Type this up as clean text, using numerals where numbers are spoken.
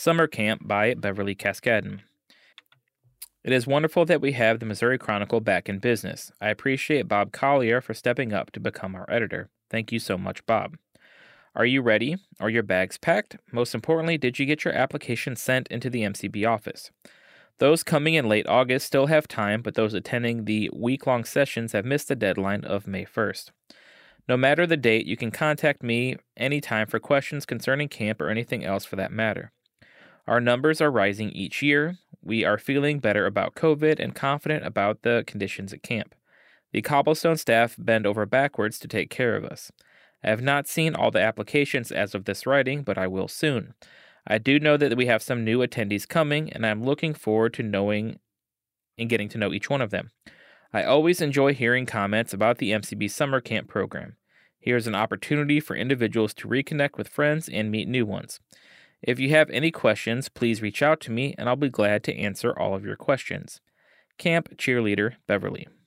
Summer Camp by Beverly Cascadden. It is wonderful that we have the Missouri Chronicle back in business. I appreciate Bob Collier for stepping up to become our editor. Thank you so much, Bob. Are you ready? Are your bags packed? Most importantly, did you get your application sent into the MCB office? Those coming in late August still have time, but those attending the week-long sessions have missed the deadline of May 1st. No matter the date, you can contact me anytime for questions concerning camp or anything else for that matter. Our numbers are rising each year. We are feeling better about COVID and confident about the conditions at camp. The Cobblestone staff bend over backwards to take care of us. I have not seen all the applications as of this writing, but I will soon. I do know that we have some new attendees coming, and I'm looking forward to knowing and getting to know each one of them. I always enjoy hearing comments about the MCB summer camp program. Here's an opportunity for individuals to reconnect with friends and meet new ones. If you have any questions, please reach out to me, and I'll be glad to answer all of your questions. Camp Cheerleader, Beverly.